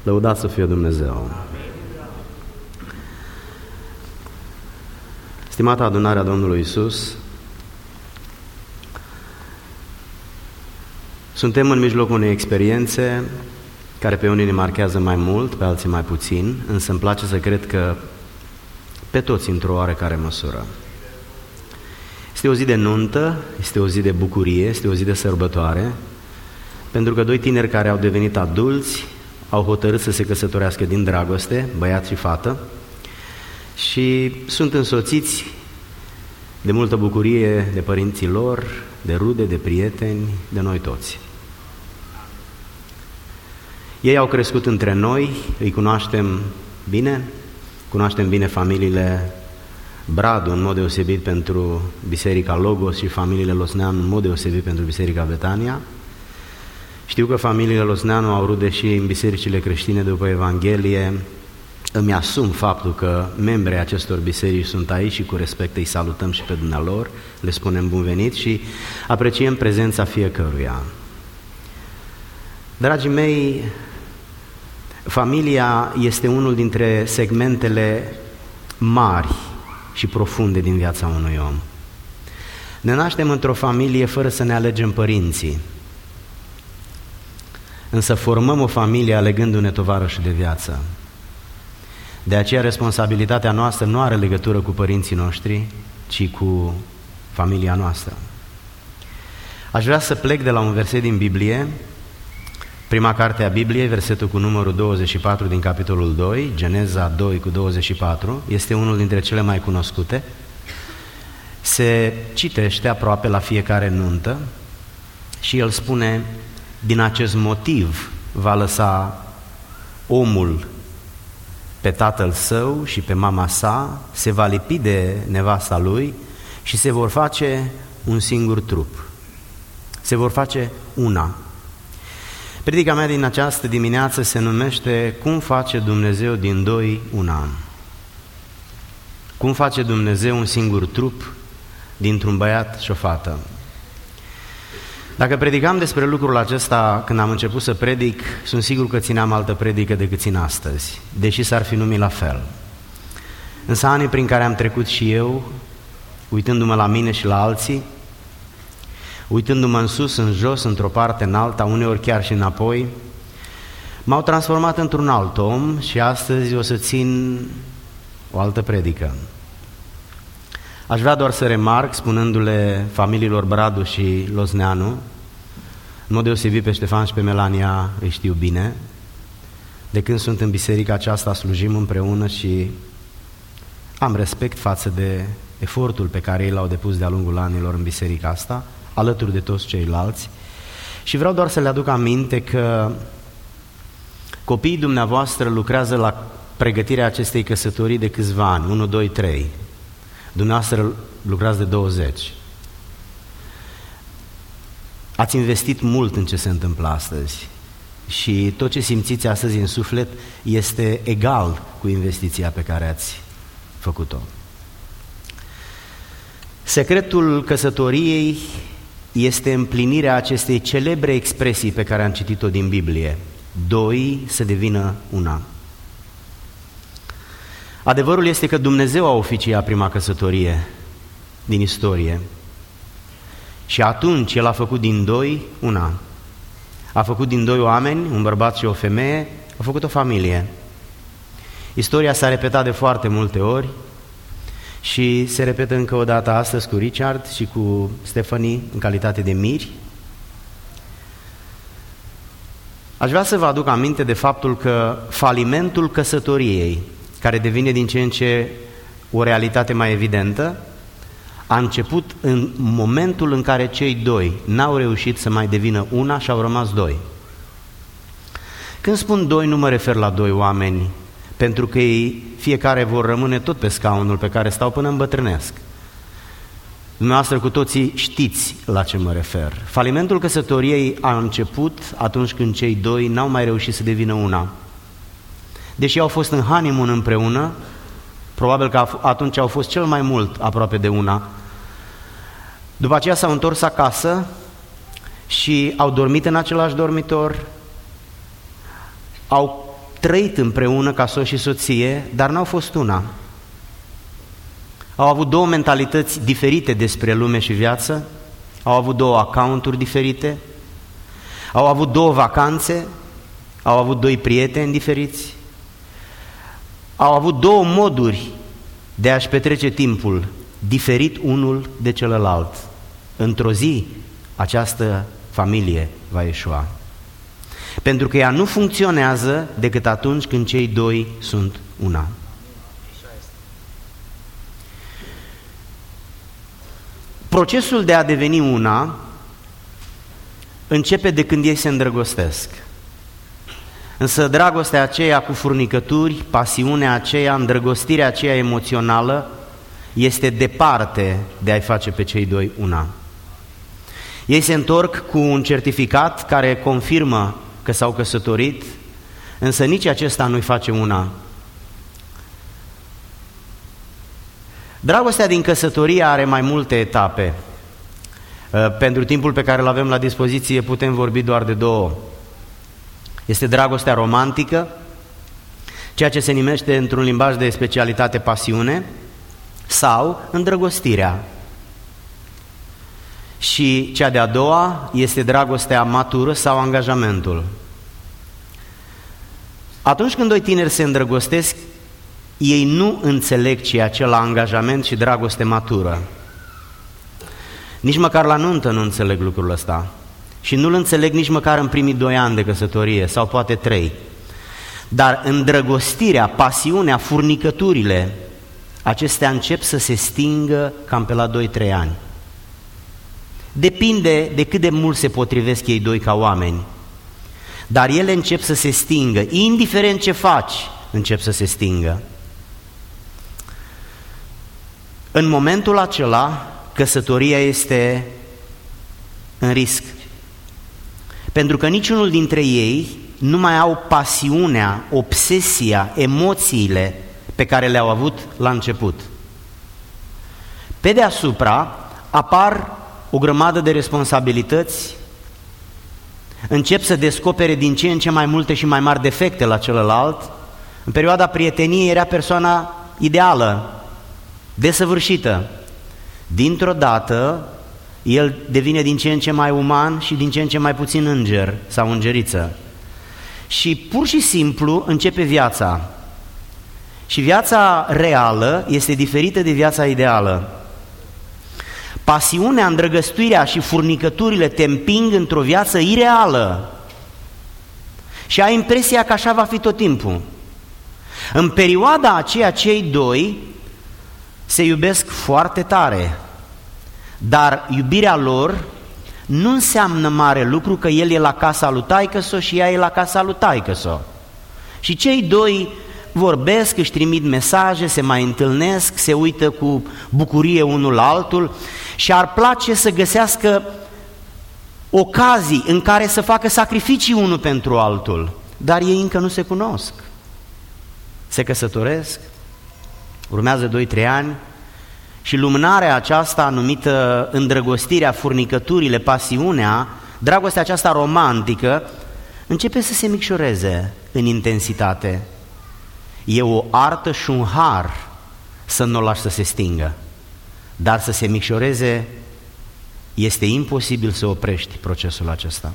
Lăudați să fie Dumnezeu! Stimată adunare a Domnului Iisus, suntem în mijlocul unei experiențe care pe unii ne marchează mai mult, pe alții mai puțin, însă îmi place să cred că pe toți într-o oarecare măsură. Este o zi de nuntă, este o zi de bucurie, este o zi de sărbătoare, pentru că doi tineri care au devenit adulți au hotărât să se căsătorească din dragoste, băiat și fată, și sunt însoțiți de multă bucurie de părinții lor, de rude, de prieteni, de noi toți. Ei au crescut între noi, îi cunoaștem bine familiile Bradu, în mod deosebit pentru Biserica Logos, și familiile Losneanu, în mod deosebit pentru Biserica Betania. Știu că familiile Losneanu au rude și în bisericile creștine după Evanghelie. Îmi asum faptul că membrii acestor biserici sunt aici și cu respect îi salutăm și pe dumnealor, le spunem bun venit și apreciem prezența fiecăruia. Dragii mei, familia este unul dintre segmentele mari și profunde din viața unui om. Ne naștem într-o familie fără să ne alegem părinții, însă formăm o familie alegându-ne tovarășul de viață. De aceea responsabilitatea noastră nu are legătură cu părinții noștri, ci cu familia noastră. Aș vrea să plec de la un verset din Biblie, prima carte a Bibliei, versetul cu numărul 24 din capitolul 2, Geneza 2 cu 24, este unul dintre cele mai cunoscute. Se citește aproape la fiecare nuntă și el spune: din acest motiv va lăsa omul pe tatăl său și pe mama sa, se va lipi de nevasta lui și se vor face un singur trup. Se vor face una. Predica mea din această dimineață se numește Cum face Dumnezeu din doi una? Cum face Dumnezeu un singur trup dintr-un băiat și o fată? Dacă predicam despre lucrul acesta când am început să predic, sunt sigur că țineam altă predică decât țin astăzi, deși s-ar fi numit la fel. Însă anii prin care am trecut și eu, uitându-mă la mine și la alții, uitându-mă în sus, în jos, într-o parte, în alta, uneori chiar și înapoi, m-au transformat într-un alt om și astăzi o să țin o altă predică. Aș vrea doar să remarc, spunându-le familiilor Bradu și Losneanu, în mod deosebit pe Ștefan și pe Melania îi știu bine, de când sunt în biserica aceasta slujim împreună și am respect față de efortul pe care ei l-au depus de-a lungul anilor în biserica asta, alături de toți ceilalți, și vreau doar să le aduc aminte că copiii dumneavoastră lucrează la pregătirea acestei căsătorii de câțiva ani, 1, 2, 3. Dumneavoastră lucrați de 20. Ați investit mult în ce se întâmplă astăzi și tot ce simțiți astăzi în suflet este egal cu investiția pe care ați făcut-o. Secretul căsătoriei este împlinirea acestei celebre expresii pe care am citit-o din Biblie: doi să devină una. Adevărul este că Dumnezeu a oficiat prima căsătorie din istorie și atunci El a făcut din doi una. A făcut din doi oameni, un bărbat și o femeie, a făcut o familie. Istoria s-a repetat de foarte multe ori și se repetă încă o dată astăzi cu Richard și cu Stephanie în calitate de miri. Aș vrea să vă aduc aminte de faptul că falimentul căsătoriei, care devine din ce în ce o realitate mai evidentă, a început în momentul în care cei doi n-au reușit să mai devină una și au rămas doi. Când spun doi, nu mă refer la doi oameni, pentru că ei fiecare vor rămâne tot pe scaunul pe care stau până îmbătrânesc. Dumneavoastră cu toții știți la ce mă refer. Falimentul căsătoriei a început atunci când cei doi n-au mai reușit să devină una. Deși au fost în honeymoon împreună, probabil că atunci au fost cel mai mult aproape de una. După aceea s-au întors acasă și au dormit în același dormitor, au trăit împreună ca soț și soție, dar n-au fost una. Au avut două mentalități diferite despre lume și viață, au avut două accounturi diferite, au avut două vacanțe, au avut doi prieteni diferiți, au avut două moduri de a-și petrece timpul, diferit unul de celălalt. Într-o zi, această familie va ieșua. Pentru că ea nu funcționează decât atunci când cei doi sunt una. Procesul de a deveni una începe de când ei se îndrăgostesc. Însă dragostea aceea cu furnicături, pasiunea aceea, îndrăgostirea aceea emoțională este departe de a-i face pe cei doi una. Ei se întorc cu un certificat care confirmă că s-au căsătorit, însă nici acesta nu-i face una. Dragostea din căsătorie are mai multe etape. Pentru timpul pe care îl avem la dispoziție putem vorbi doar de două. Este dragostea romantică, ceea ce se numește într-un limbaj de specialitate pasiune, sau îndrăgostirea. Și cea de-a doua este dragostea matură sau angajamentul. Atunci când doi tineri se îndrăgostesc, ei nu înțeleg ce e acela angajament și dragoste matură. Nici măcar la nuntă nu înțeleg lucrul ăsta. Și nu-l înțeleg nici măcar în primii 2 ani de căsătorie, sau poate 3. Dar îndrăgostirea, pasiunea, furnicăturile, acestea încep să se stingă cam pe la 2-3 ani. Depinde de cât de mult se potrivesc ei doi ca oameni. Dar ele încep să se stingă, indiferent ce faci, încep să se stingă. În momentul acela, căsătoria este în risc. Pentru că niciunul dintre ei nu mai au pasiunea, obsesia, emoțiile pe care le-au avut la început. Pe deasupra apar o grămadă de responsabilități, încep să descopere din ce în ce mai multe și mai mari defecte la celălalt. În perioada prieteniei era persoana ideală, desăvârșită. Dintr-o dată, el devine din ce în ce mai uman și din ce în ce mai puțin înger sau îngeriță. Și pur și simplu începe viața. Și viața reală este diferită de viața ideală. Pasiunea, îndrăgăstuirea și furnicăturile te împing într-o viață ireală și ai impresia că așa va fi tot timpul. În perioada aceea, cei doi se iubesc foarte tare, dar iubirea lor nu înseamnă mare lucru că el e la casa lui taică-so și ea e la casa lui taică-so. Și cei doi vorbesc, își trimit mesaje, se mai întâlnesc, se uită cu bucurie unul la altul și ar place să găsească ocazii în care să facă sacrificii unul pentru altul, dar ei încă nu se cunosc. Se căsătoresc, urmează 2-3 ani și lumânarea aceasta numită îndrăgostirea, furnicăturile, pasiunea, dragostea aceasta romantică începe să se micșoreze în intensitate. E o artă și un har să nu o lași să se stingă, dar să se micșoreze este imposibil să oprești procesul acesta.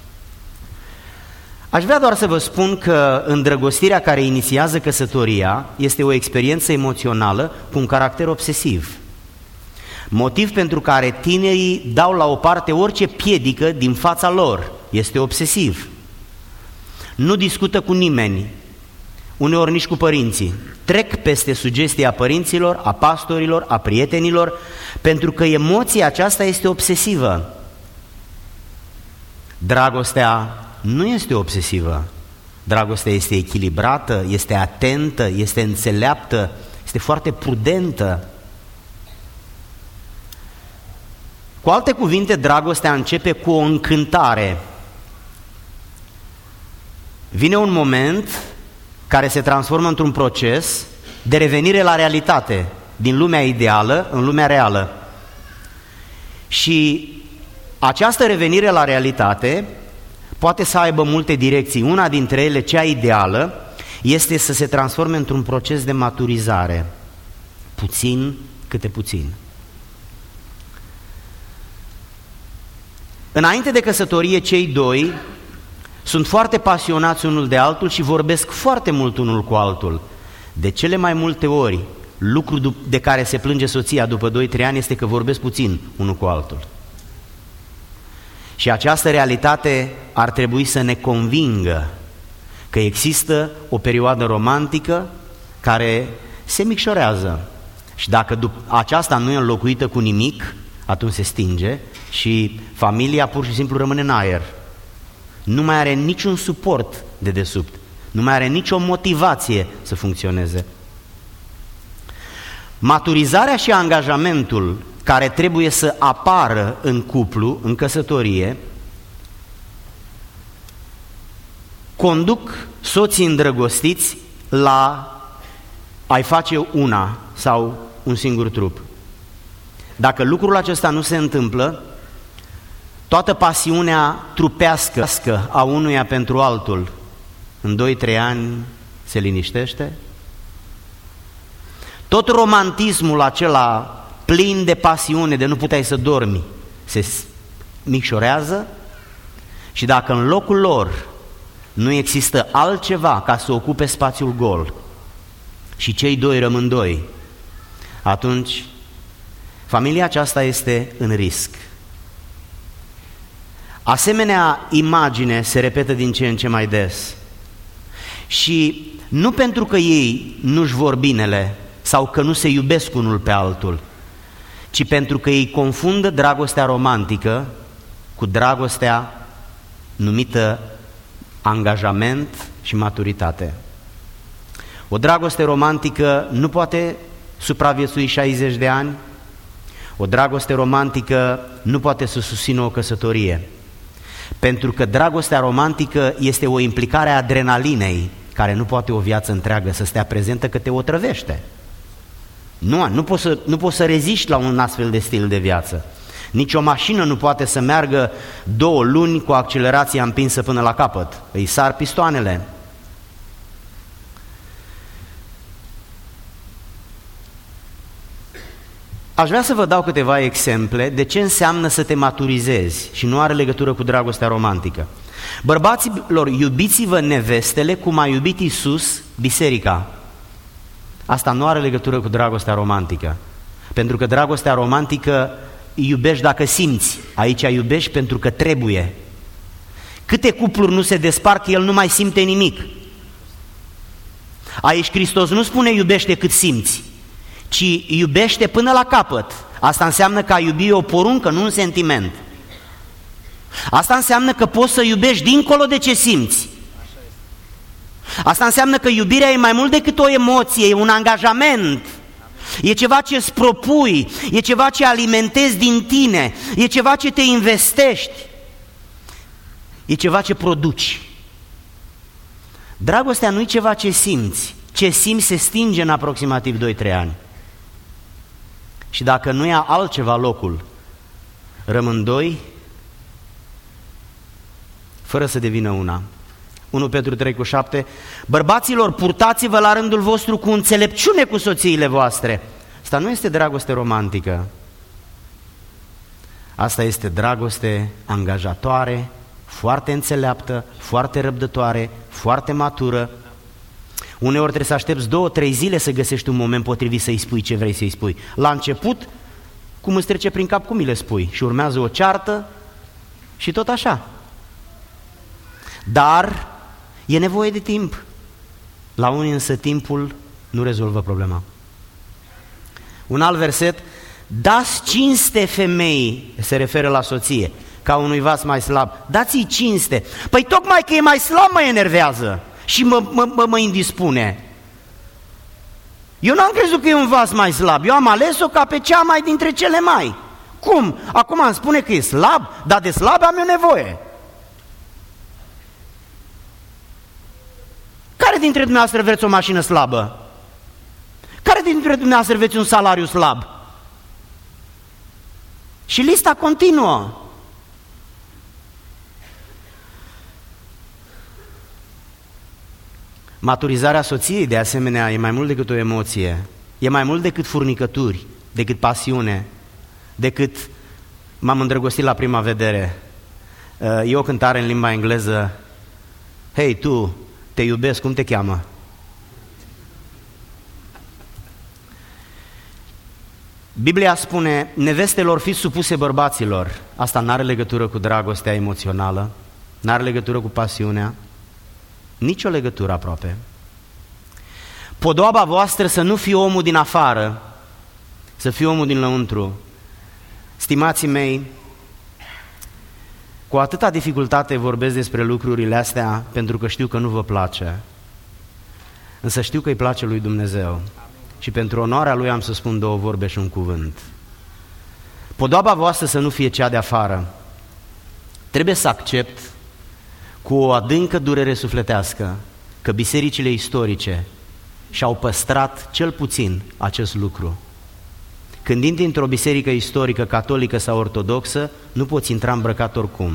Aș vrea doar să vă spun că îndrăgostirea care inițiază căsătoria este o experiență emoțională cu un caracter obsesiv. Motiv pentru care tinerii dau la o parte orice piedică din fața lor. Este obsesiv. Nu discută cu nimeni, uneori nici cu părinții. Trec peste sugestia părinților, a pastorilor, a prietenilor, pentru că emoția aceasta este obsesivă. Dragostea nu este obsesivă. Dragostea este echilibrată, este atentă, este înțeleaptă, este foarte prudentă. Cu alte cuvinte, dragostea începe cu o încântare. Vine un moment care se transformă într-un proces de revenire la realitate, din lumea ideală în lumea reală. Și această revenire la realitate poate să aibă multe direcții. Una dintre ele, cea ideală, este să se transforme într-un proces de maturizare, puțin câte puțin. Înainte de căsătorie, cei doi sunt foarte pasionați unul de altul și vorbesc foarte mult unul cu altul. De cele mai multe ori, lucrul de care se plânge soția după 2-3 ani este că vorbesc puțin unul cu altul. Și această realitate ar trebui să ne convingă că există o perioadă romantică care se micșorează. Și dacă aceasta nu e înlocuită cu nimic, atunci se stinge și familia pur și simplu rămâne în aer. Nu mai are niciun suport de desubt, nu mai are nicio motivație să funcționeze. Maturizarea și angajamentul care trebuie să apară în cuplu, în căsătorie, conduc soții îndrăgostiți la a-i face una sau un singur trup. Dacă lucrul acesta nu se întâmplă, toată pasiunea trupească a unuia pentru altul în 2-3 ani se liniștește. Tot romantismul acela plin de pasiune, de nu puteai să dormi, se micșorează și dacă în locul lor nu există altceva ca să ocupe spațiul gol și cei doi rămân doi, atunci familia aceasta este în risc. Asemenea imagine se repetă din ce în ce mai des și nu pentru că ei nu-și vor binele sau că nu se iubesc unul pe altul, ci pentru că ei confundă dragostea romantică cu dragostea numită angajament și maturitate. O dragoste romantică nu poate supraviețui 60 de ani, o dragoste romantică nu poate să susțină o căsătorie, pentru că dragostea romantică este o implicare a adrenalinei, care nu poate o viață întreagă să stea prezentă, că te otrăvește. Nu poți să reziști la un astfel de stil de viață. Nici o mașină nu poate să meargă 2 luni cu accelerația împinsă până la capăt. Îi sar pistoanele. Aș vrea să vă dau câteva exemple de ce înseamnă să te maturizezi și nu are legătură cu dragostea romantică. Bărbaților, iubiți-vă nevestele cum a iubit Iisus biserica. Asta nu are legătură cu dragostea romantică, pentru că dragostea romantică iubești dacă simți, aici iubești pentru că trebuie. Câte cupluri nu se despart că el nu mai simte nimic? Aici Hristos nu spune iubește cât simți, ci iubește până la capăt. Asta înseamnă că a iubi e o poruncă, nu un sentiment. Asta înseamnă că poți să iubești dincolo de ce simți. Asta înseamnă că iubirea e mai mult decât o emoție, e un angajament. E ceva ce îți propui, e ceva ce alimentezi din tine, e ceva ce te investești, e ceva ce produci. Dragostea nu e ceva ce simți. Ce simți se stinge în aproximativ 2-3 ani. Și dacă nu ia altceva locul, rămân doi, fără să devină una. 1 Petru 3:7, bărbaților, purtați-vă la rândul vostru cu înțelepciune cu soțiile voastre. Asta nu este dragoste romantică. Asta este dragoste angajatoare, foarte înțeleaptă, foarte răbdătoare, foarte matură. Uneori trebuie să aștepți 2-3 zile să găsești un moment potrivit să-i spui ce vrei să-i spui. La început, cum îți trece prin cap, cum îi le spui? Și urmează o ceartă și tot așa. Dar e nevoie de timp. La unii însă timpul nu rezolvă problema. Un alt verset, dați cinste femeii, se referă la soție, ca unui vas mai slab. Dați-i cinste. Păi tocmai că e mai slab mă enervează și mă indispune. Eu n-am crezut că e un vas mai slab, eu am ales-o ca pe cea mai dintre cele mai. Cum? Acum îmi spune că e slab, dar de slab am eu nevoie. Care dintre dumneavoastră vreți o mașină slabă? Care dintre dumneavoastră vreți un salariu slab? Și lista continuă. Maturizarea soției, de asemenea, e mai mult decât o emoție. E mai mult decât furnicături, decât pasiune, decât m-am îndrăgostit la prima vedere. E o cântare în limba engleză: Hei, tu, te iubesc, cum te cheamă? Biblia spune: nevestelor, fiți supuse bărbaților. Asta n-are legătură cu dragostea emoțională, n-are legătură cu pasiunea, nicio legătură aproape. Podoaba voastră să nu fie omul din afară, să fie omul din lăuntru. Stimații mei, cu atâta dificultate vorbesc despre lucrurile astea pentru că știu că nu vă place, însă știu că îi place lui Dumnezeu. Și pentru onoarea Lui am să spun două vorbe și un cuvânt. Podoaba voastră să nu fie cea de afară. Trebuie să accept cu o adâncă durere sufletească că bisericile istorice și-au păstrat cel puțin acest lucru. Când intri într-o biserică istorică, catolică sau ortodoxă, nu poți intra îmbrăcat oricum.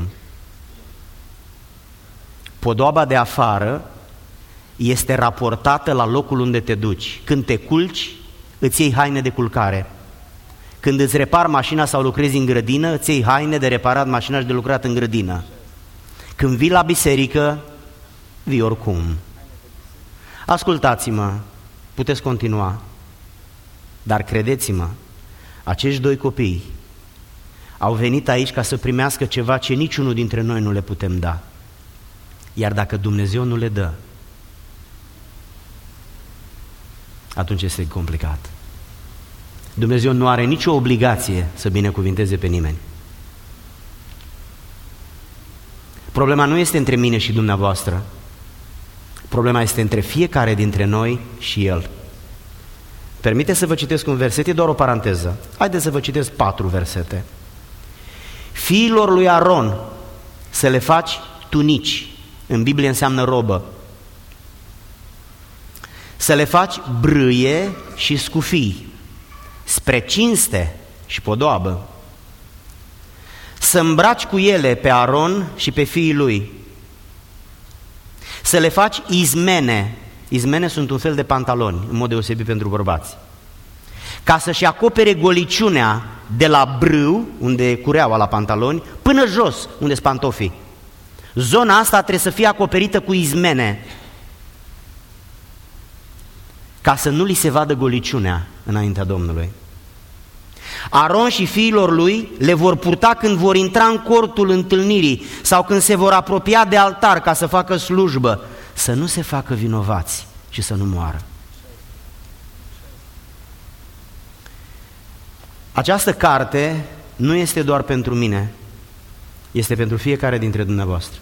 Podoaba de afară este raportată la locul unde te duci. Când te culci, îți iei haine de culcare. Când îți repari mașina sau lucrezi în grădină, îți iei haine de reparat mașina și de lucrat în grădină. Când vii la biserică, vii oricum. Ascultați-mă, puteți continua, dar credeți-mă, acești doi copii au venit aici ca să primească ceva ce niciunul dintre noi nu le putem da. Iar dacă Dumnezeu nu le dă, atunci este complicat. Dumnezeu nu are nicio obligație să binecuvinteze pe nimeni. Problema nu este între mine și dumneavoastră. Problema este între fiecare dintre noi și El. Permiteți să vă citesc un verset, e doar o paranteză. Haideți să vă citesc 4 versete. Fiilor lui Aron să le faci tunici, în Biblie înseamnă robă, să le faci brâie și scufii, spre cinste și podoabă, să îmbraci cu ele pe Aron și pe fiii lui, să le faci izmene. Izmene sunt un fel de pantaloni, în mod deosebit pentru bărbați, ca să-și acopere goliciunea de la brâu, unde e cureaua la pantaloni, până jos, unde sunt pantofii. Zona asta trebuie să fie acoperită cu izmene, ca să nu li se vadă goliciunea înaintea Domnului. Aron și fiilor lui le vor purta când vor intra în cortul întâlnirii sau când se vor apropia de altar ca să facă slujbă, să nu se facă vinovați și să nu moară. Această carte nu este doar pentru mine, este pentru fiecare dintre dumneavoastră.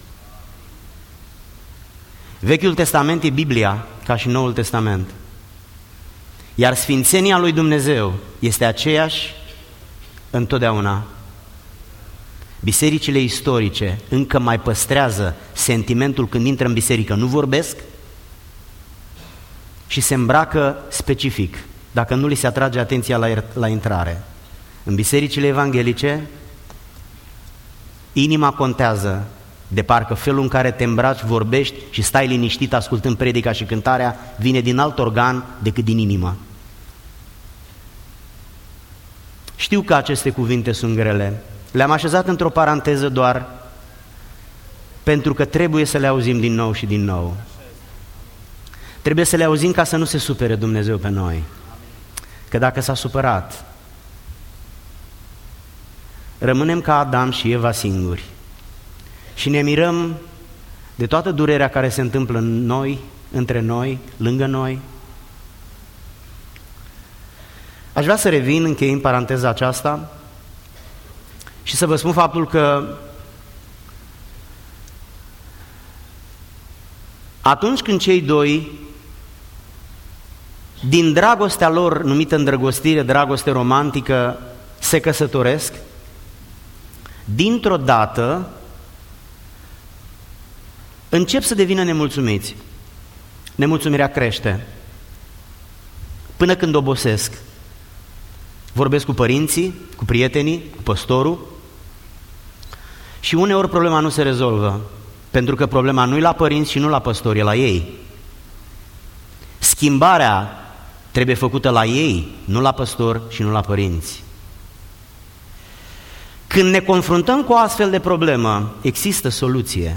Vechiul Testament e Biblia, ca și Noul Testament. Iar sfințenia lui Dumnezeu este aceeași întotdeauna. Bisericile istorice încă mai păstrează sentimentul când intră în biserică, nu vorbesc și se îmbracă specific, dacă nu li se atrage atenția la intrare. În bisericile evanghelice, inima contează, de parcă felul în care te îmbraci, vorbești și stai liniștit ascultând predica și cântarea vine din alt organ decât din inimă. Știu că aceste cuvinte sunt grele, le-am așezat într-o paranteză doar pentru că trebuie să le auzim din nou și din nou. Trebuie să le auzim ca să nu se supere Dumnezeu pe noi, că dacă s-a supărat, rămânem ca Adam și Eva singuri și ne mirăm de toată durerea care se întâmplă în noi, între noi, lângă noi. Aș vrea să revin, închei în paranteza aceasta și să vă spun faptul că atunci când cei doi, din dragostea lor numită îndrăgostire, dragoste romantică, se căsătoresc, dintr-o dată încep să devină nemulțumiți. Nemulțumirea crește până când obosesc. Vorbesc cu părinții, cu prietenii, cu păstorul și uneori problema nu se rezolvă, pentru că problema nu e la părinți și nu la păstori, e la ei. Schimbarea trebuie făcută la ei, nu la păstor și nu la părinți. Când ne confruntăm cu o astfel de problemă, există soluție.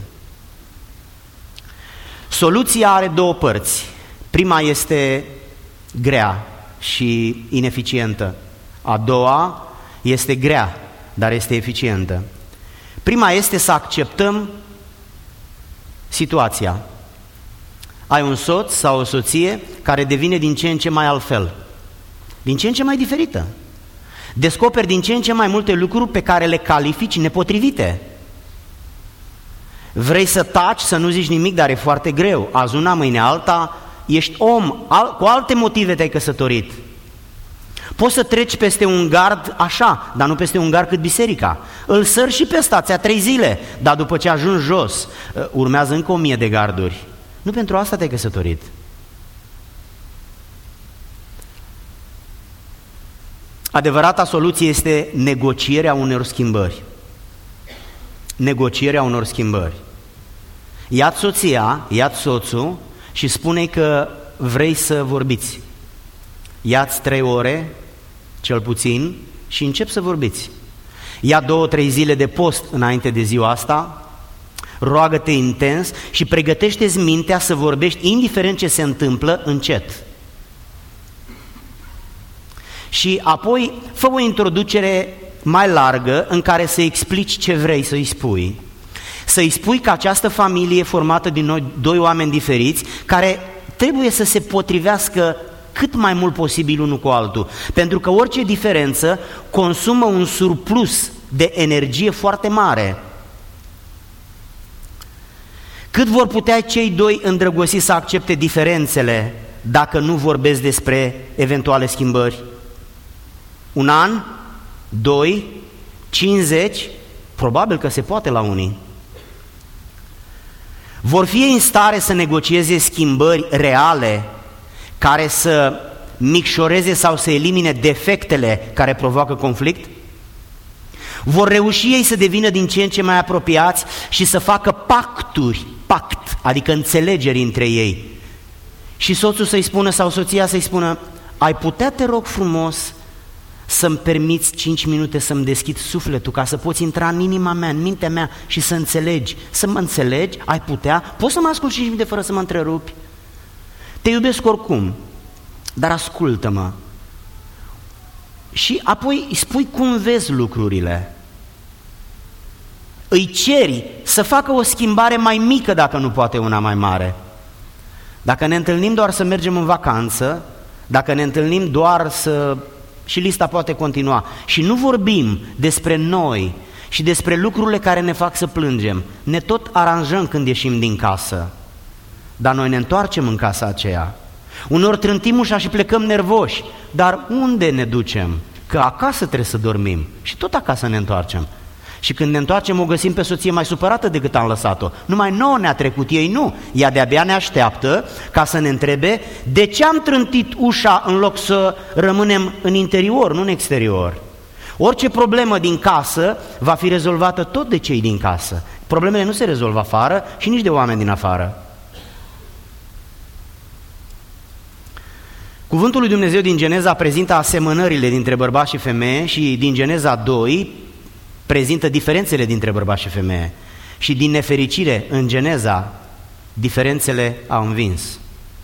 Soluția are două părți. Prima este grea și ineficientă. A doua este grea, dar este eficientă. Prima este să acceptăm situația. Ai un soț sau o soție care devine din ce în ce mai altfel, din ce în ce mai diferită. Descoperi din ce în ce mai multe lucruri pe care le califici nepotrivite. Vrei să taci, să nu zici nimic, dar e foarte greu. Azi una, mâine alta, ești om, cu alte motive te-ai căsătorit. Poți să treci peste un gard așa, dar nu peste un gard cât biserica. Îl sări și pe ăsta, ți-a 3 zile, dar după ce ajungi jos, urmează încă 1000 de garduri. Nu pentru asta te-ai căsătorit. Adevărata soluție este negocierea unor schimbări. Negocierea unor schimbări. Ia-ți soția, ia-ți soțul și spune că vrei să vorbiți. Ia-ți 3 ore, cel puțin, și încep să vorbiți. Ia 2-3 zile de post înainte de ziua asta, roagă-te intens și pregătește-ți mintea să vorbești, indiferent ce se întâmplă, încet. Și apoi fă o introducere mai largă în care să explici ce vrei să-i spui. Să-i spui că această familie e formată din 2 oameni diferiți care trebuie să se potrivească cât mai mult posibil unul cu altul, pentru că orice diferență consumă un surplus de energie foarte mare. Cât vor putea cei 2 îndrăgostiți să accepte diferențele dacă nu vorbesc despre eventuale schimbări? 1 an? 2? 50? Probabil că se poate la unii. Vor fi în stare să negocieze schimbări reale care să micșoreze sau să elimine defectele care provoacă conflict? Vor reuși ei să devină din ce în ce mai apropiați și să facă pact, adică înțelegeri între ei. Și soțul să-i spună sau soția să-i spună: ai putea, te rog frumos, să-mi permiți 5 minute să-mi deschid sufletul ca să poți intra în inima mea, în mintea mea și să înțelegi, să mă înțelegi, ai putea? Poți să mă asculti 5 minute fără să mă întrerupi? Te iubesc oricum, dar ascultă-mă. Și apoi îi spui cum vezi lucrurile. Îi ceri să facă o schimbare mai mică dacă nu poate una mai mare. Dacă ne întâlnim doar să mergem în vacanță, dacă ne întâlnim doar să... și lista poate continua, și nu vorbim despre noi și despre lucrurile care ne fac să plângem, ne tot aranjăm când ieșim din casă, dar noi ne întoarcem în casa aceea. Uneori trântim ușa și plecăm nervoși, dar unde ne ducem? Că acasă trebuie să dormim și tot acasă ne întoarcem. Și când ne întoarcem o găsim pe soție mai supărată decât am lăsat-o. Numai nouă ne-a trecut, ei nu. Ea de-abia ne așteaptă ca să ne întrebe de ce am trântit ușa în loc să rămânem în interior, nu în exterior. Orice problemă din casă va fi rezolvată tot de cei din casă. Problemele nu se rezolvă afară și nici de oameni din afară. Cuvântul lui Dumnezeu din Geneza prezintă asemănările dintre bărbat și femeie și din Geneza 2 prezintă diferențele dintre bărbat și femeie. Și din nefericire, în Geneza, diferențele au învins.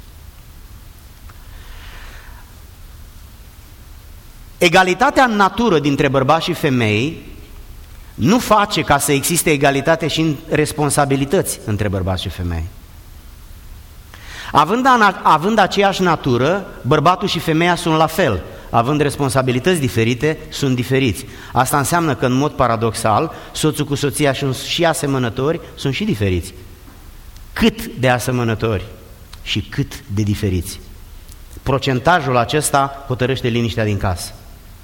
Egalitatea în natură dintre bărbați și femei nu face ca să existe egalitate și în responsabilități între bărbați și femei. Având aceeași natură, bărbatul și femeia sunt la fel. Având responsabilități diferite, sunt diferiți. Asta înseamnă că, în mod paradoxal, soțul cu soția sunt și asemănători, sunt și diferiți. Cât de asemănători și cât de diferiți. Procentajul acesta hotărăște liniștea din casă.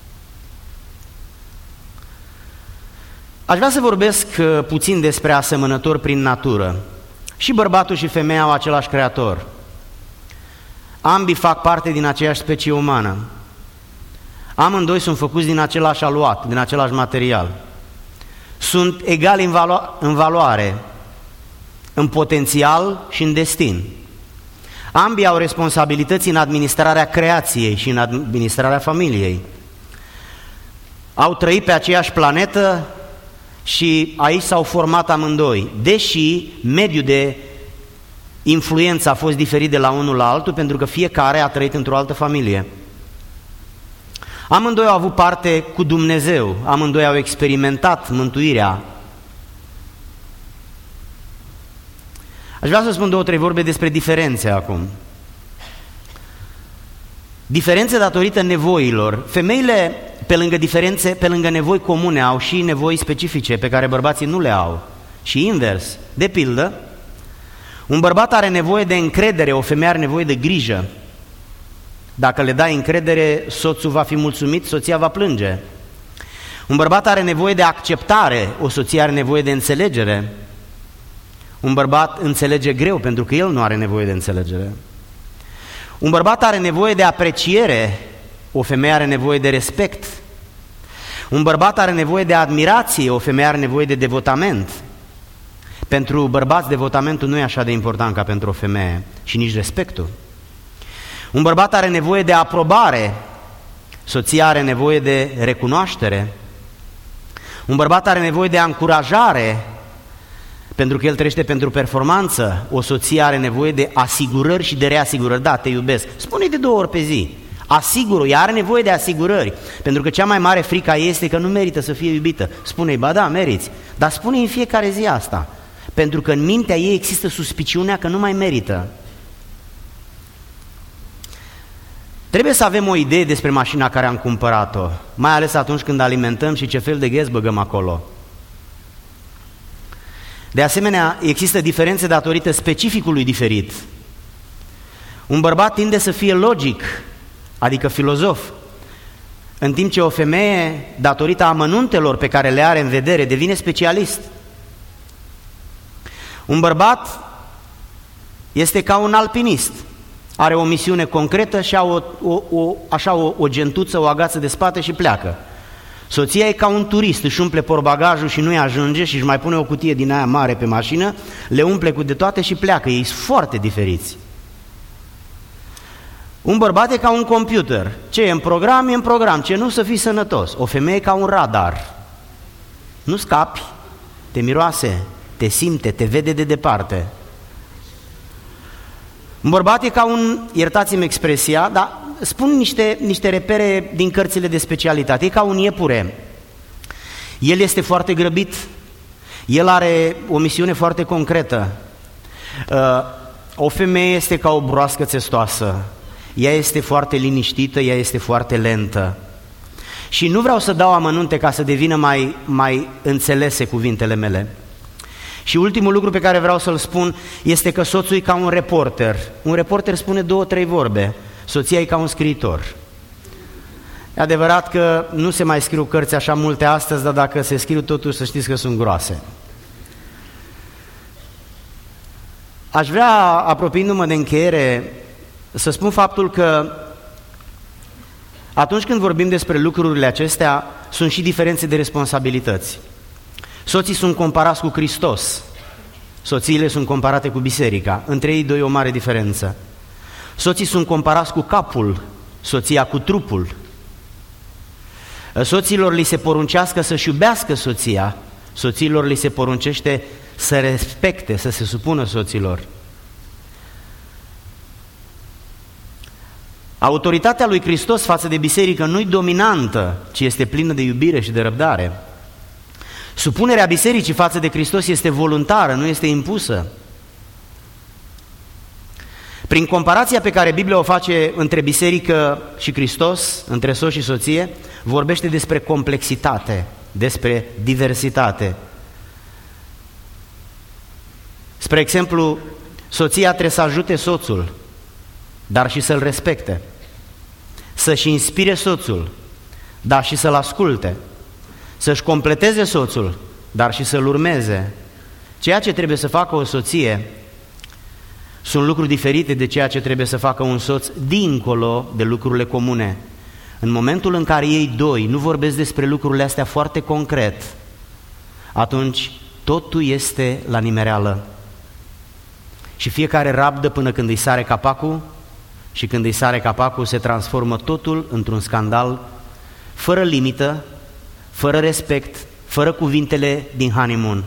Aș vrea să vorbesc puțin despre asemănători prin natură. Și bărbatul și femeia au același creator. Ambii fac parte din aceeași specie umană. Amândoi sunt făcuți din același aluat, din același material. Sunt egali în valoare, în potențial și în destin. Ambii au responsabilități în administrarea creației și în administrarea familiei. Au trăit pe aceeași planetă și aici s-au format amândoi, deși mediul de influență a fost diferit de la unul la altul, pentru că fiecare a trăit într-o altă familie. Amândoi au avut parte cu Dumnezeu, amândoi au experimentat mântuirea. Aș vrea să spun 2-3 vorbe despre diferențe acum. Diferențe datorită nevoilor. Femeile, pe lângă diferențe, pe lângă nevoi comune, au și nevoi specifice pe care bărbații nu le au. Și invers. De pildă, un bărbat are nevoie de încredere, o femeie are nevoie de grijă. Dacă le dai încredere, soțul va fi mulțumit, soția va plânge. Un bărbat are nevoie de acceptare, o soție are nevoie de înțelegere. Un bărbat înțelege greu pentru că el nu are nevoie de înțelegere. Un bărbat are nevoie de apreciere, o femeie are nevoie de respect. Un bărbat are nevoie de admirație, o femeie are nevoie de devotament. Pentru bărbați, devotamentul nu e așa de important ca pentru o femeie și nici respectul. Un bărbat are nevoie de aprobare, soția are nevoie de recunoaștere. Un bărbat are nevoie de încurajare, pentru că el trăiește pentru performanță. O soție are nevoie de asigurări și de reasigurări. Da, te iubesc. Spune-i de 2 ori pe zi. Asigură, ea are nevoie de asigurări, pentru că cea mai mare frică este că nu merită să fie iubită. Spune-i, ba da, meriți, dar spune-i în fiecare zi asta, pentru că în mintea ei există suspiciunea că nu mai merită. Trebuie să avem o idee despre mașina care am cumpărat-o, mai ales atunci când alimentăm și ce fel de ghez băgăm acolo. De asemenea, există diferențe datorită specificului diferit. Un bărbat tinde să fie logic, adică filozof, în timp ce o femeie, datorită amănuntelor pe care le are în vedere, devine specialist. Un bărbat este ca un alpinist, are o misiune concretă și o gentuță, o agață de spate și pleacă. Soția e ca un turist, își umple portbagajul și nu-i ajunge și își mai pune o cutie din aia mare pe mașină, le umple cu de toate și pleacă. Ei sunt foarte diferiți. Un bărbat e ca un computer. Ce e în program, e în program. Ce nu, să fii sănătos. O femeie e ca un radar. Nu scapi, te miroase, te simte, te vede de departe. Un bărbat e ca un, iertați-mi expresia, dar spun niște repere din cărțile de specialitate. E ca un iepure. El este foarte grăbit. El are o misiune foarte concretă. O femeie este ca o broască țestoasă. Ea este foarte liniștită, ea este foarte lentă. Și nu vreau să dau amănunte ca să devină mai înțelese cuvintele mele. Și ultimul lucru pe care vreau să-l spun este că soțul e ca un reporter. Un reporter spune 2-3 vorbe, soția e ca un scriitor. E adevărat că nu se mai scriu cărți așa multe astăzi, dar dacă se scriu totuși să știți că sunt groase. Aș vrea, apropiindu-mă de încheiere, să spun faptul că atunci când vorbim despre lucrurile acestea, sunt și diferențe de responsabilități. Soții sunt comparați cu Hristos, soțiile sunt comparate cu biserica, între ei doi o mare diferență. Soții sunt comparați cu capul, soția cu trupul. Soților li se poruncească să-și iubească soția, soților li se poruncește să respecte, să se supună soților. Autoritatea lui Hristos față de biserică nu-i dominantă, ci este plină de iubire și de răbdare. Supunerea bisericii față de Hristos este voluntară, nu este impusă. Prin comparația pe care Biblia o face între biserică și Hristos, între soț și soție, vorbește despre complexitate, despre diversitate. Spre exemplu, soția trebuie să ajute soțul, dar și să-l respecte, să-și inspire soțul, dar și să-l asculte, să-și completeze soțul, dar și să-l urmeze. Ceea ce trebuie să facă o soție sunt lucruri diferite de ceea ce trebuie să facă un soț dincolo de lucrurile comune. În momentul în care ei doi nu vorbesc despre lucrurile astea foarte concret, atunci totul este la nimereală. Și fiecare rabdă până când îi sare capacul și când îi sare capacul se transformă totul într-un scandal fără limită, fără respect, fără cuvintele din honeymoon.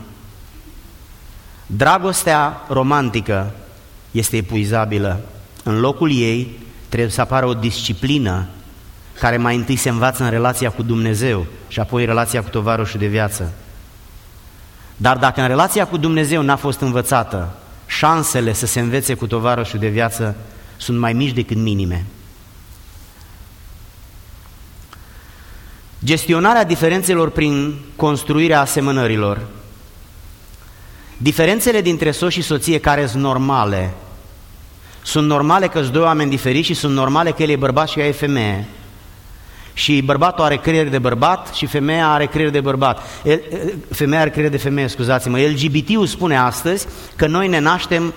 Dragostea romantică este epuizabilă. În locul ei trebuie să apară o disciplină care mai întâi se învață în relația cu Dumnezeu și apoi relația cu tovarășul de viață. Dar dacă în relația cu Dumnezeu n-a fost învățată, șansele să se învețe cu tovarășul de viață sunt mai mici decât minime. Gestionarea diferențelor prin construirea asemănărilor. Diferențele dintre soț și soție care sunt normale. Sunt normale că sunt doi oameni diferiți și sunt normale că el e bărbat și ea e femeie. Și bărbatul are creier de bărbat și femeia are creier de bărbat. Femeia are creier de femeie, scuzați-mă. LGBT-ul spune astăzi că noi ne naștem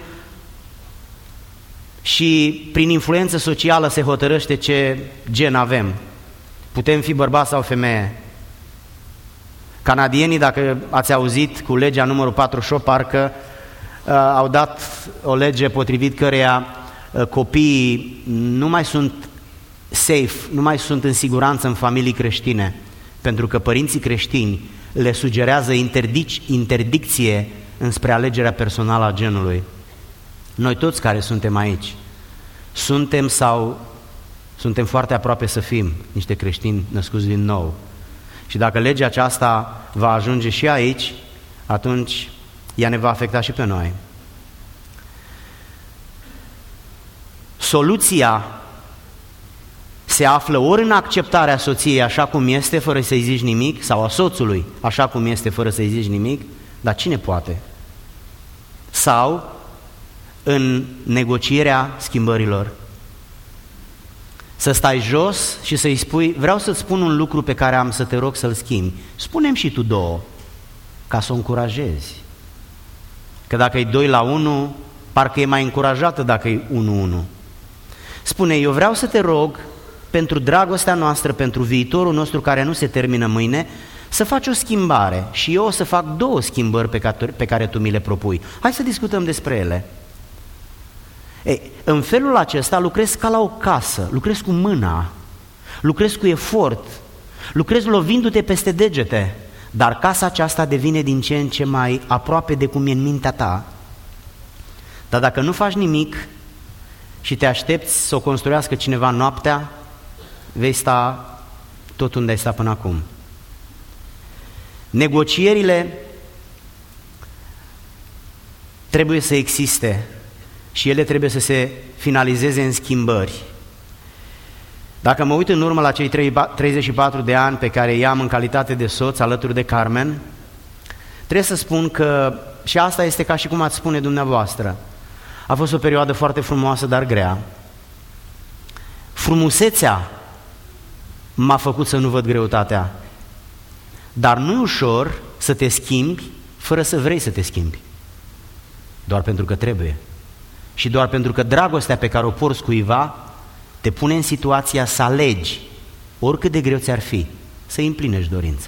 și prin influență socială se hotărăște ce gen avem. Putem fi bărbat sau femeie. Canadienii, dacă ați auzit, cu legea numărul 48, parcă au dat o lege potrivit căreia copiii nu mai sunt safe, nu mai sunt în siguranță în familii creștine, pentru că părinții creștini le sugerează interdicție înspre alegerea personală a genului. Noi toți care suntem aici, suntem foarte aproape să fim niște creștini născuți din nou. Și dacă legea aceasta va ajunge și aici, atunci ea ne va afecta și pe noi. Soluția se află ori în acceptarea soției așa cum este, fără să-i zici nimic, sau a soțului așa cum este, fără să-i zici nimic, dar cine poate? Sau în negocierea schimbărilor. Să stai jos și să-i spui, vreau să-ți spun un lucru pe care am să te rog să-l schimbi. Spune-mi și tu două, ca să o încurajezi. Că dacă e 2-1, parcă e mai încurajată dacă e 1-1. Spune, eu vreau să te rog, pentru dragostea noastră, pentru viitorul nostru care nu se termină mâine, să faci o schimbare și eu o să fac 2 schimbări pe care tu mi le propui. Hai să discutăm despre ele. Ei, în felul acesta lucrezi ca la o casă, lucrezi cu mâna, lucrezi cu efort, lucrezi lovindu-te peste degete, dar casa aceasta devine din ce în ce mai aproape de cum e în mintea ta. Dar dacă nu faci nimic și te aștepți să o construiască cineva noaptea, vei sta tot unde ai stat până acum. Negocierile trebuie să existe și ele trebuie să se finalizeze în schimbări. Dacă mă uit în urmă la cei 34 de ani pe care i-am în calitate de soț alături de Carmen, trebuie să spun că, și asta este ca și cum ați spune dumneavoastră, a fost o perioadă foarte frumoasă, dar grea. Frumusețea m-a făcut să nu văd greutatea, dar nu e ușor să te schimbi fără să vrei să te schimbi, doar pentru că trebuie. Și doar pentru că dragostea pe care o porți cuiva te pune în situația să alegi, oricât de greu ți-ar fi, să îi împlinești dorința.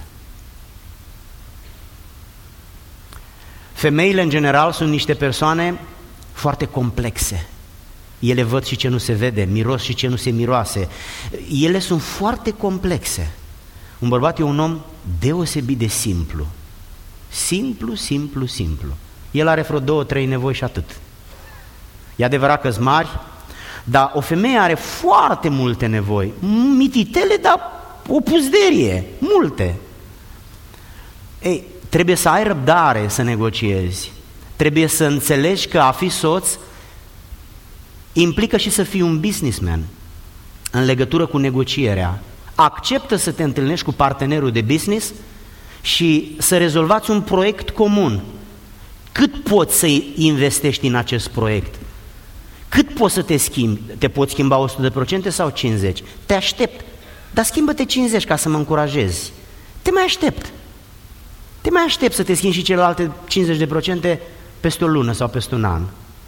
Femeile, în general, sunt niște persoane foarte complexe. Ele văd și ce nu se vede, miros și ce nu se miroase. Ele sunt foarte complexe. Un bărbat e un om deosebit de simplu. Simplu, simplu, simplu. El are vreo 2-3 nevoi și atât. E adevărat că-s mari, dar o femeie are foarte multe nevoi. Mititele, dar o puzderie, multe. Ei, trebuie să ai răbdare să negociezi. Trebuie să înțelegi că a fi soț implică și să fii un businessman în legătură cu negocierea. Acceptă să te întâlnești cu partenerul de business și să rezolvați un proiect comun. Cât poți să investești în acest proiect? Cât poți să te schimbi? Te poți schimba 100% sau 50%? Te aștept, dar schimbă-te 50% ca să mă încurajezi. Te mai aștept. Te mai aștept să te schimbi și celelalte 50% peste o lună sau peste un an.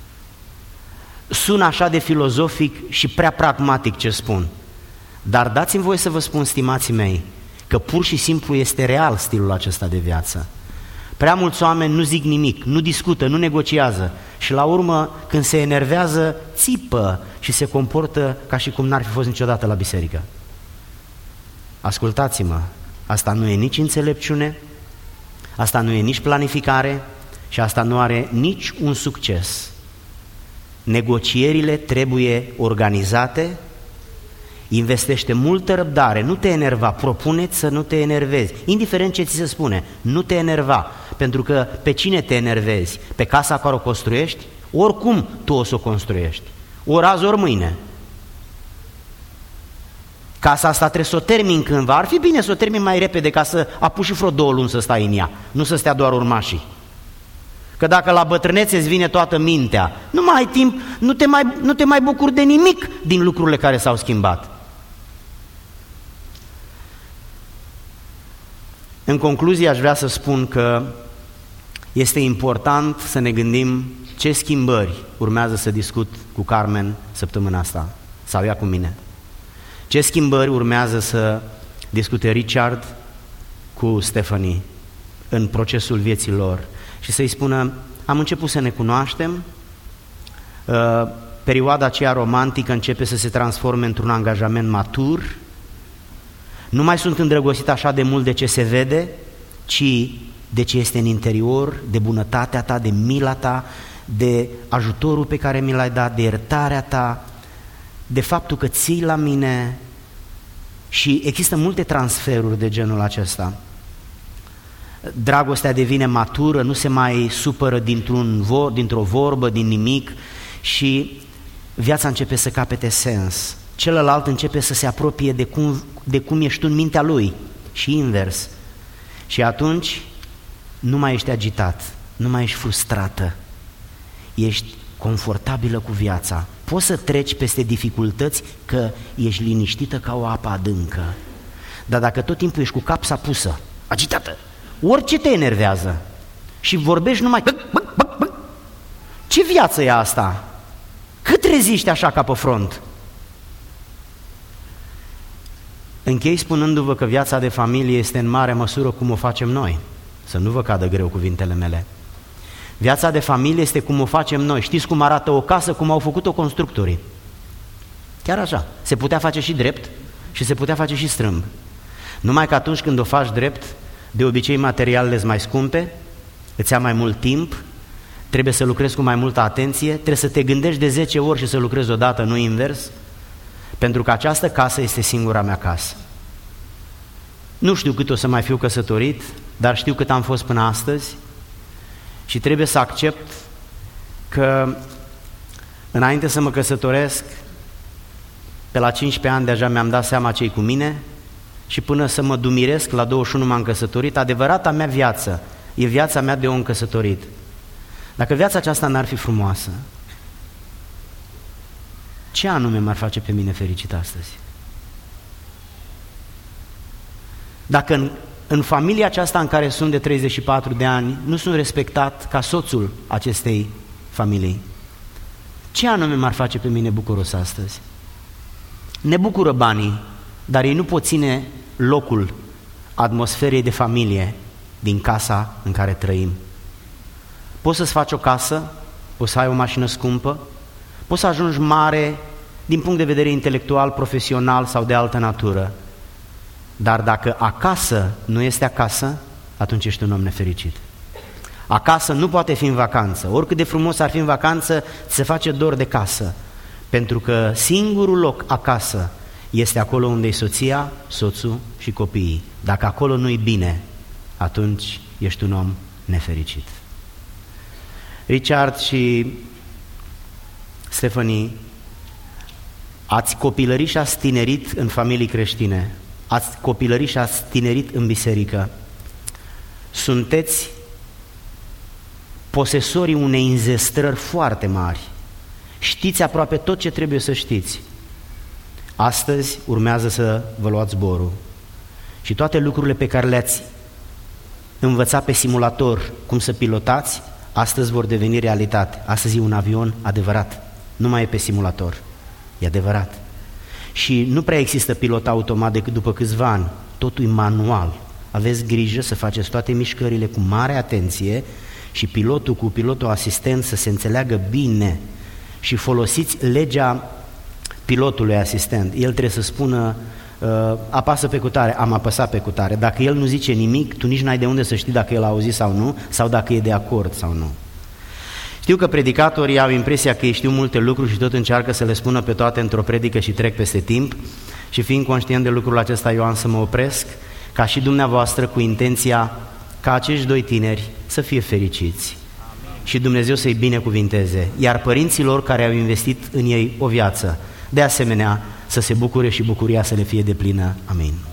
Sună așa de filozofic și prea pragmatic ce spun, dar dați-mi voie să vă spun, stimații mei, că pur și simplu este real stilul acesta de viață. Prea mulți oameni nu zic nimic, nu discută, nu negociază și la urmă, când se enervează, țipă și se comportă ca și cum n-ar fi fost niciodată la biserică. Ascultați-mă, asta nu e nici înțelepciune, asta nu e nici planificare și asta nu are nici un succes. Negocierile trebuie organizate, investește multă răbdare, nu te enerva, propune-ți să nu te enervezi, indiferent ce ți se spune, nu te enerva, pentru că pe cine te enervezi? Pe casa care o construiești? Oricum tu o să o construiești, ori azi, ori mâine. Casa asta trebuie să o termin cândva, ar fi bine să o termin mai repede ca să apuci și vreo 2 luni să stai în ea, nu să stea doar urmașii. Că dacă la bătrânețe îți vine toată mintea, nu mai ai timp, nu te mai bucuri de nimic din lucrurile care s-au schimbat. În concluzie aș vrea să spun că este important să ne gândim ce schimbări urmează să discut cu Carmen săptămâna asta, sau ea cu mine. Ce schimbări urmează să discute Richard cu Stephanie în procesul vieții lor și să-i spună, am început să ne cunoaștem, perioada aceea romantică începe să se transforme într-un angajament matur, nu mai sunt îndrăgostit așa de mult de ce se vede, ci de ce este în interior, de bunătatea ta, de mila ta, de ajutorul pe care mi l-ai dat, de iertarea ta, de faptul că ții la mine. Și există multe transferuri de genul acesta. Dragostea devine matură, nu se mai supără dintr-o vorbă, din nimic și viața începe să capete sens. Celălalt începe să se apropie de cum ești tu în mintea lui și invers. Și atunci nu mai ești agitat, nu mai ești frustrată, ești confortabilă cu viața. Poți să treci peste dificultăți că ești liniștită ca o apă adâncă. Dar dacă tot timpul ești cu capsa pusă, agitată, orice te enervează și vorbești numai ce viață e asta? Cât reziști așa ca pe front? Închei spunându-vă că viața de familie este în mare măsură cum o facem noi. Să nu vă cadă greu cuvintele mele. Viața de familie este cum o facem noi. Știți cum arată o casă, cum au făcut-o constructorii? Chiar așa. Se putea face și drept și se putea face și strâmb. Numai că atunci când o faci drept, de obicei materialele sunt mai scumpe, îți ia mai mult timp, trebuie să lucrezi cu mai multă atenție, trebuie să te gândești de 10 ori și să lucrezi odată, nu invers, pentru că această casă este singura mea casă. Nu știu cât o să mai fiu căsătorit, dar știu cât am fost până astăzi și trebuie să accept că înainte să mă căsătoresc, pe la 15 ani deja mi-am dat seama ce-i cu mine și până să mă dumiresc, la 21 m-am căsătorit, adevărata mea viață e viața mea de om căsătorit. Dacă viața aceasta n-ar fi frumoasă, ce anume m-ar face pe mine fericit astăzi? Dacă în familia aceasta în care sunt de 34 de ani nu sunt respectat ca soțul acestei familii, ce anume m-ar face pe mine bucuros astăzi? Ne bucură banii, dar ei nu pot ține locul atmosferei de familie din casa în care trăim. Poți să-ți faci o casă, poți să ai o mașină scumpă, poți să ajungi mare din punct de vedere intelectual, profesional sau de altă natură, dar dacă acasă nu este acasă, atunci ești un om nefericit. Acasă nu poate fi în vacanță, oricât de frumos ar fi în vacanță, ți se face dor de casă, pentru că singurul loc acasă este acolo unde e soția, soțul și copiii. Dacă acolo nu-i bine, atunci ești un om nefericit. Richard și Stephanie, ați copilărit și ați tinerit în familii creștine, ați copilărit și ați tinerit în biserică. Sunteți posesorii unei înzestrări foarte mari. Știți aproape tot ce trebuie să știți. Astăzi urmează să vă luați zborul și toate lucrurile pe care le-ați învățat pe simulator, cum să pilotați, astăzi vor deveni realitate. Astăzi e un avion adevărat, nu mai e pe simulator, e adevărat. Și nu prea există pilot automat decât după câțiva ani, totul e manual. aveți grijă să faceți toate mișcările cu mare atenție și pilotul cu pilotul asistent să se înțeleagă bine și folosiți legea pilotului asistent. El trebuie să spună apasă pe cutare, am apăsat pe cutare. Dacă el nu zice nimic, tu nici n-ai de unde să știi dacă el a auzit sau nu, sau dacă e de acord sau nu. Știu că predicatorii au impresia că ei știu multe lucruri și tot încearcă să le spună pe toate într-o predică și trec peste timp și fiind conștient de lucrul acesta, eu am să mă opresc, ca și dumneavoastră, cu intenția ca acești doi tineri să fie fericiți. Amin. Și Dumnezeu să-i binecuvinteze, iar părinților care au investit în ei o viață, de asemenea, să se bucure și bucuria să le fie deplină. Amin.